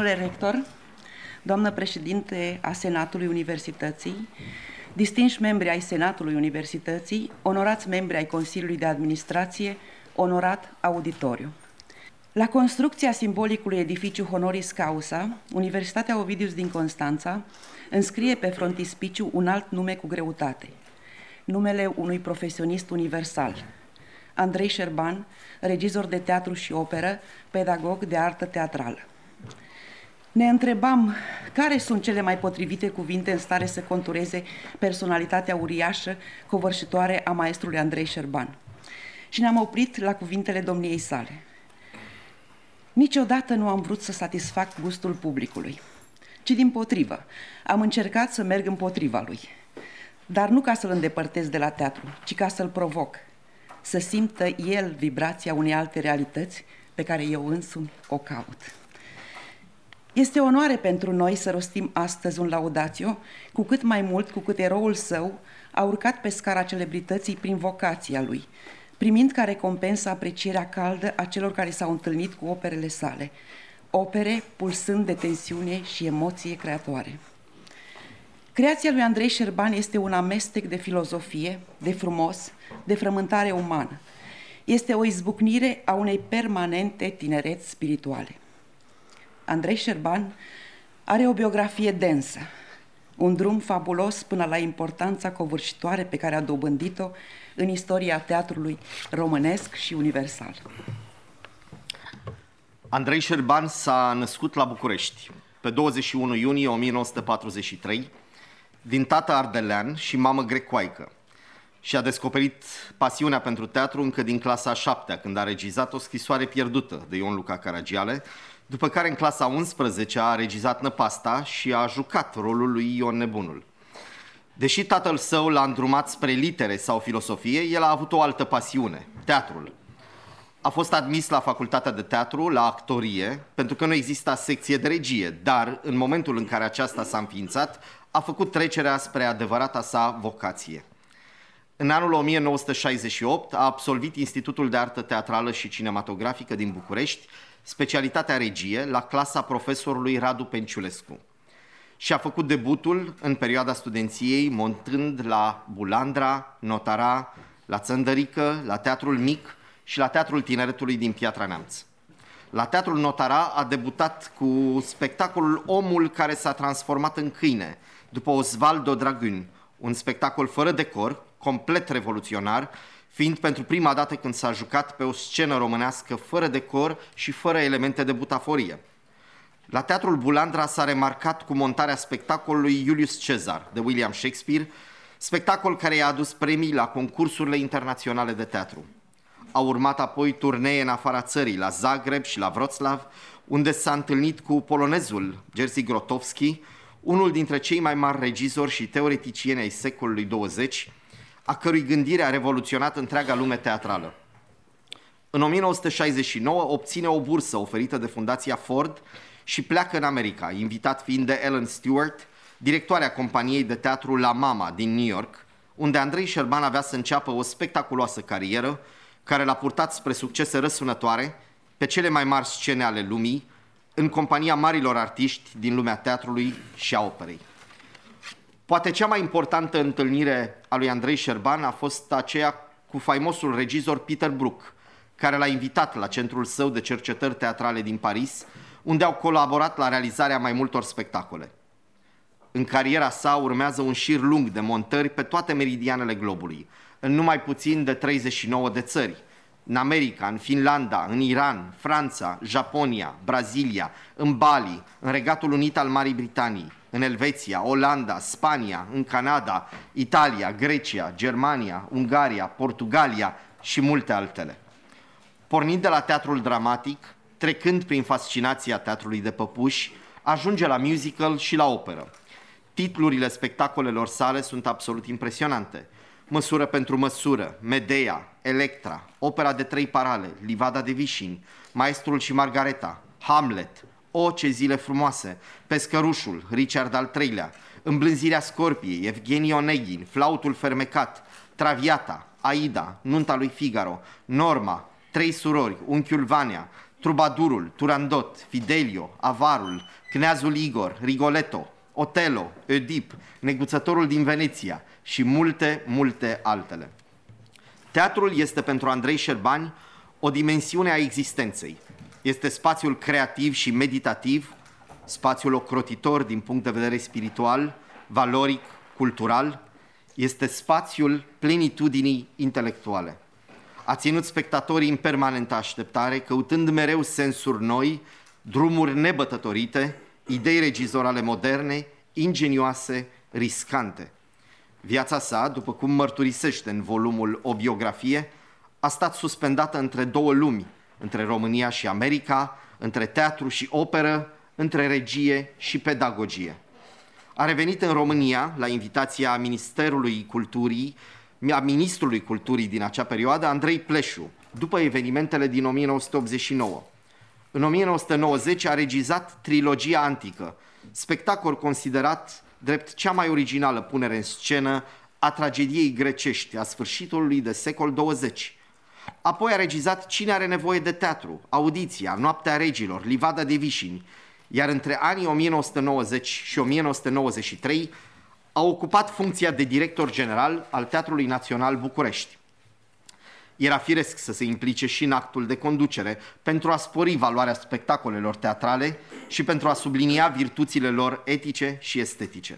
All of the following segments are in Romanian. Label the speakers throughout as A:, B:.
A: Domnule rector, doamnă președinte a Senatului Universității, distinși membri ai Senatului Universității, onorați membri ai Consiliului de Administrație, onorat auditoriu. La construcția simbolicului edificiu Honoris Causa, Universitatea Ovidius din Constanța înscrie pe frontispiciu un alt nume cu greutate, numele unui profesionist universal, Andrei Șerban, regizor de teatru și operă, pedagog de artă teatrală. Ne întrebam care sunt cele mai potrivite cuvinte în stare să contureze personalitatea uriașă, covârșitoare a maestrului Andrei Șerban. Și ne-am oprit la cuvintele domniei sale. Niciodată nu am vrut să satisfac gustul publicului, ci dimpotrivă, am încercat să merg împotriva lui. Dar nu ca să-l îndepărtez de la teatru, ci ca să-l provoc, să simtă el vibrația unei alte realități pe care eu însumi o caut. Este onoare pentru noi să rostim astăzi un laudatio, cu cât mai mult cu cât eroul său a urcat pe scara celebrității prin vocația lui, primind ca recompensă aprecierea caldă a celor care s-au întâlnit cu operele sale, opere pulsând de tensiune și emoție creatoare. Creația lui Andrei Șerban este un amestec de filozofie, de frumos, de frământare umană. Este o izbucnire a unei permanente tinereți spirituale. Andrei Șerban are o biografie densă, un drum fabulos până la importanța covârșitoare pe care a dobândit-o în istoria teatrului românesc și universal.
B: Andrei Șerban s-a născut la București pe 21 iunie 1943, din tată ardelean și mamă grecoaică. Și a descoperit pasiunea pentru teatru încă din clasa a 7-a, când a regizat O scrisoare pierdută de Ion Luca Caragiale, după care în clasa 11-a a regizat Năpasta și a jucat rolul lui Ion Nebunul. Deși tatăl său l-a îndrumat spre litere sau filosofie, el a avut o altă pasiune, teatrul. A fost admis la facultatea de teatru, la actorie, pentru că nu exista secție de regie, dar în momentul în care aceasta s-a înființat, a făcut trecerea spre adevărata sa vocație. În anul 1968 a absolvit Institutul de Artă Teatrală și Cinematografică din București, specialitatea regie, la clasa profesorului Radu Penciulescu. Și a făcut debutul în perioada studenției, montând la Bulandra, Notara, la Țăndărică, la Teatrul Mic și la Teatrul Tineretului din Piatra Neamț. La Teatrul Notara a debutat cu spectacolul Omul care s-a transformat în câine, după Osvaldo Dragân, un spectacol fără decor, complet revoluționar, fiind pentru prima dată când s-a jucat pe o scenă românească fără decor și fără elemente de butaforie. La Teatrul Bulandra s-a remarcat cu montarea spectacolului Iulius Cezar de William Shakespeare, spectacol care i-a adus premii la concursurile internaționale de teatru. Au urmat apoi turnee în afara țării, la Zagreb și la Wroclaw, unde s-a întâlnit cu polonezul Jerzy Grotowski, unul dintre cei mai mari regizori și teoreticieni ai secolului 20, a cărui gândire a revoluționat întreaga lume teatrală. În 1969 obține o bursă oferită de Fundația Ford și pleacă în America, invitat fiind de Ellen Stewart, directoarea companiei de teatru La Mama din New York, unde Andrei Șerban avea să înceapă o spectaculoasă carieră care l-a purtat spre succese răsunătoare pe cele mai mari scene ale lumii, în compania marilor artiști din lumea teatrului și a operei. Poate cea mai importantă întâlnire a lui Andrei Șerban a fost aceea cu faimosul regizor Peter Brook, care l-a invitat la centrul său de cercetări teatrale din Paris, unde au colaborat la realizarea mai multor spectacole. În cariera sa urmează un șir lung de montări pe toate meridianele globului, în numai puțin de 39 de țări, în America, în Finlanda, în Iran, Franța, Japonia, Brazilia, în Bali, în Regatul Unit al Marii Britanii, în Elveția, Olanda, Spania, în Canada, Italia, Grecia, Germania, Ungaria, Portugalia și multe altele. Pornind de la teatrul dramatic, trecând prin fascinația teatrului de păpuși, ajunge la musical și la operă. Titlurile spectacolelor sale sunt absolut impresionante. Măsură pentru măsură, Medea, Electra, Opera de 3 parale, Livada de Vișini, Maestrul și Margareta, Hamlet, O, ce zile frumoase, Pescărușul, Richard al III-lea, Îmblânzirea Scorpiei, Evgeni Oneghin, Flautul fermecat, Traviata, Aida, Nunta lui Figaro, Norma, Trei surori, Unchiul Vania, Trubadurul, Turandot, Fidelio, Avarul, Cneazul Igor, Rigoletto, Otello, Oedip, Neguțătorul din Veneția și multe, multe altele. Teatrul este pentru Andrei Șerban o dimensiune a existenței. Este spațiul creativ și meditativ, spațiul ocrotitor din punct de vedere spiritual, valoric, cultural, este spațiul plenitudinii intelectuale. A ținut spectatorii în permanentă așteptare, căutând mereu sensuri noi, drumuri nebătătorite, idei regizorale moderne, ingenioase, riscante. Viața sa, după cum mărturisește în volumul O biografie, a stat suspendată între două lumi, între România și America, între teatru și operă, între regie și pedagogie. A revenit în România la invitația Ministerului Culturii, a Ministrului Culturii din acea perioadă, Andrei Pleșu, după evenimentele din 1989. În 1990 a regizat Trilogia Antică, spectacol considerat drept cea mai originală punere în scenă a tragediei grecești a sfârșitului de secol 20. Apoi a regizat Cine are nevoie de teatru, Audiția, Noaptea regilor, Livada de vișini, iar între anii 1990 și 1993 a ocupat funcția de director general al Teatrului Național București. Era firesc să se implice și în actul de conducere pentru a spori valoarea spectacolelor teatrale și pentru a sublinia virtuțile lor etice și estetice.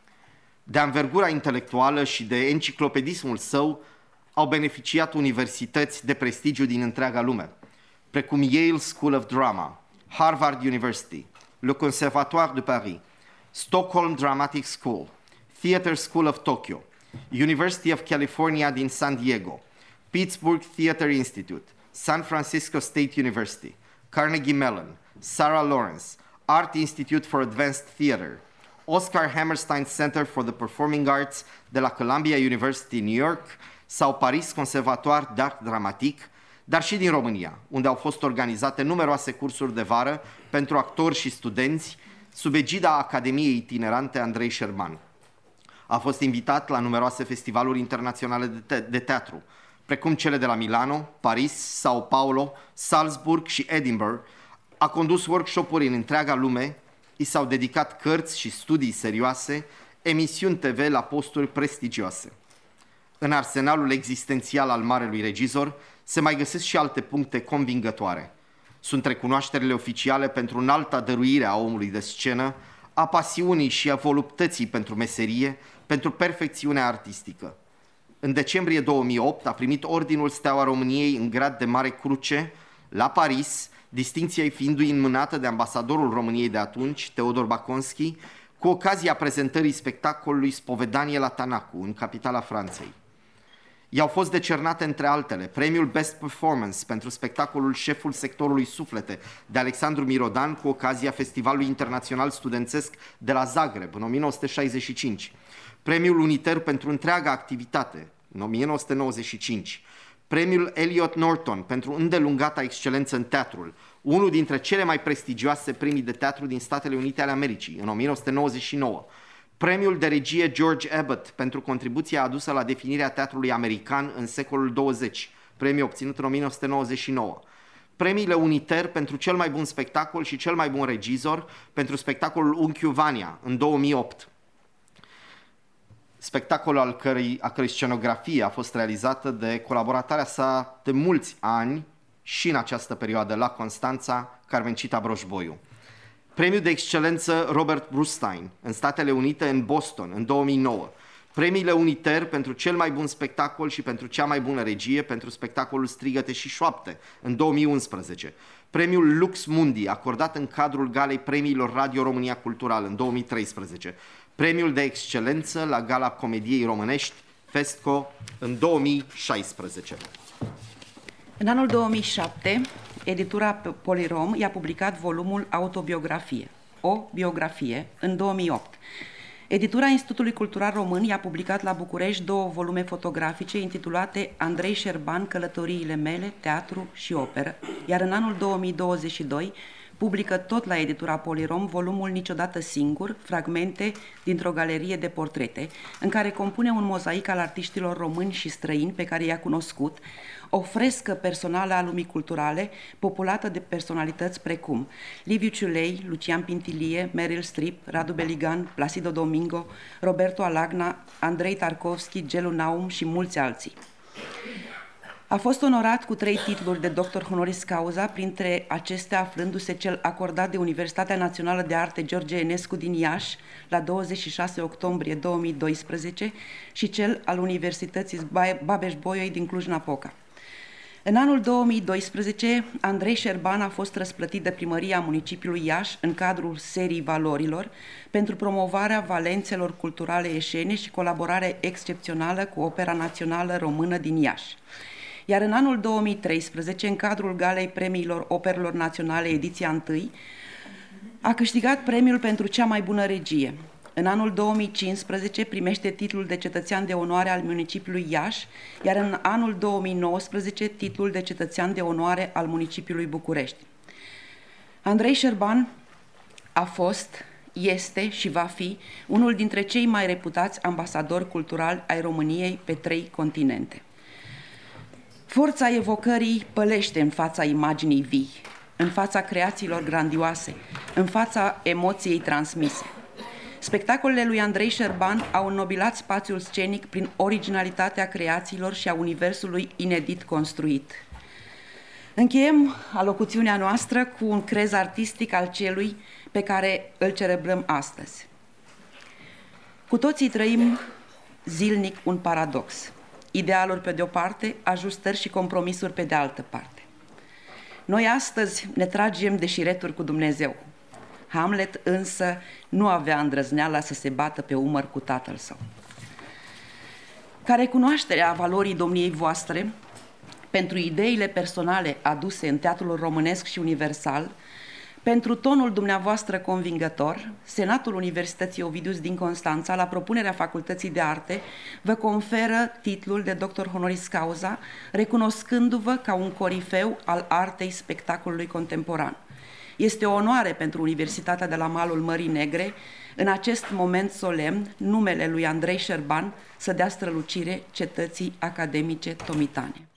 B: De anvergura intelectuală și de enciclopedismul său au beneficiat universități de prestigiu din întreaga lume, precum Yale School of Drama, Harvard University, Le Conservatoire de Paris, Stockholm Dramatic School, Theatre School of Tokyo, University of California din San Diego, Pittsburgh Theatre Institute, San Francisco State University, Carnegie Mellon, Sarah Lawrence, Art Institute for Advanced Theatre, Oscar Hammerstein Center for the Performing Arts de la Columbia University, New York, sau Paris Conservatoire d'Art Dramatique, dar și din România, unde au fost organizate numeroase cursuri de vară pentru actori și studenți sub egida Academiei Itinerante Andrei Șerban. A fost invitat la numeroase festivaluri internaționale de teatru, precum cele de la Milano, Paris, Sao Paulo, Salzburg și Edinburgh. A condus workshop-uri în întreaga lume, i s-au dedicat cărți și studii serioase, emisiuni TV la posturi prestigioase. În arsenalul existențial al marelui regizor se mai găsesc și alte puncte convingătoare. Sunt recunoașterile oficiale pentru înalta dăruire a omului de scenă, a pasiunii și a voluptății pentru meserie, pentru perfecțiunea artistică. În decembrie 2008 a primit Ordinul Steaua României în grad de Mare Cruce la Paris, distincția fiindu-i înmânată de ambasadorul României de atunci, Teodor Baconski, cu ocazia prezentării spectacolului Spovedanie la Tanacu, în capitala Franței. I-au fost decernate, între altele, premiul Best Performance pentru spectacolul Șeful sectorului Suflete de Alexandru Mirodan cu ocazia Festivalului Internațional Studențesc de la Zagreb în 1965, premiul Uniter pentru întreaga activitate în 1995, premiul Elliot Norton pentru îndelungata excelență în teatrul, unul dintre cele mai prestigioase premii de teatru din Statele Unite ale Americii în 1999, premiul de regie George Abbott pentru contribuția adusă la definirea teatrului american în secolul 20, premiu obținut în 1999, premiile Uniter pentru cel mai bun spectacol și cel mai bun regizor pentru spectacolul Unchiul Vania în 2008. Spectacolul a cărei scenografie a fost realizată de colaboratoarea sa de mulți ani și în această perioadă la Constanța, Carmencita Broșboiu. Premiul de excelență Robert Brustein în Statele Unite, în Boston, în 2009. Premiile Uniter pentru cel mai bun spectacol și pentru cea mai bună regie pentru spectacolul Strigăte și Șoapte, în 2011. Premiul Lux Mundi, acordat în cadrul Galei Premiilor Radio România Cultural, în 2013. Premiul de excelență la Gala Comediei Românești, Festco, în 2016.
A: În anul 2007, editura Polirom i-a publicat volumul Autobiografie, o biografie, în 2008. Editura Institutului Cultural Român i-a publicat la București 2 volume fotografice intitulate Andrei Șerban, Călătoriile mele, teatru și operă, iar în anul 2022 publică tot la editura Polirom volumul Niciodată singur, fragmente dintr-o galerie de portrete, în care compune un mozaic al artiștilor români și străini pe care i-a cunoscut, o frescă personală a lumii culturale, populată de personalități precum Liviu Ciulei, Lucian Pintilie, Meryl Streep, Radu Beligan, Placido Domingo, Roberto Alagna, Andrei Tarkovski, Gelu Naum și mulți alții. A fost onorat cu 3 titluri de doctor honoris causa, printre acestea aflându-se cel acordat de Universitatea Națională de Arte George Enescu din Iași la 26 octombrie 2012 și cel al Universității Babeș-Bolyai din Cluj-Napoca. În anul 2012, Andrei Șerban a fost răsplătit de primăria municipiului Iași în cadrul serii Valorilor pentru promovarea valențelor culturale eșene și colaborare excepțională cu Opera Națională Română din Iași. Iar în anul 2013, în cadrul Galei Premiilor Operelor Naționale, ediția 1, a câștigat premiul pentru cea mai bună regie. În anul 2015 primește titlul de cetățean de onoare al municipiului Iași, iar în anul 2019 titlul de cetățean de onoare al municipiului București. Andrei Șerban a fost, este și va fi unul dintre cei mai reputați ambasadori culturali ai României pe 3 continente. Forța evocării pălește în fața imaginii vii, în fața creațiilor grandioase, în fața emoției transmise. Spectacolele lui Andrei Șerban au înnobilat spațiul scenic prin originalitatea creațiilor și a universului inedit construit. Încheiem alocuțiunea noastră cu un crez artistic al celui pe care îl celebrăm astăzi. Cu toții trăim zilnic un paradox. Idealuri pe de o parte, ajustări și compromisuri pe de altă parte. Noi astăzi ne tragem de șireturi cu Dumnezeu. Hamlet însă nu avea îndrăzneala să se bată pe umăr cu tatăl său. Ca recunoaștere a valorii domniei voastre pentru ideile personale aduse în teatrul românesc și universal, pentru tonul dumneavoastră convingător, Senatul Universității Ovidius din Constanța, la propunerea Facultății de Arte, vă conferă titlul de doctor honoris causa, recunoscându-vă ca un corifeu al artei spectacolului contemporan. Este o onoare pentru Universitatea de la Malul Mării Negre, în acest moment solemn, numele lui Andrei Șerban să dea strălucire cetății academice tomitane.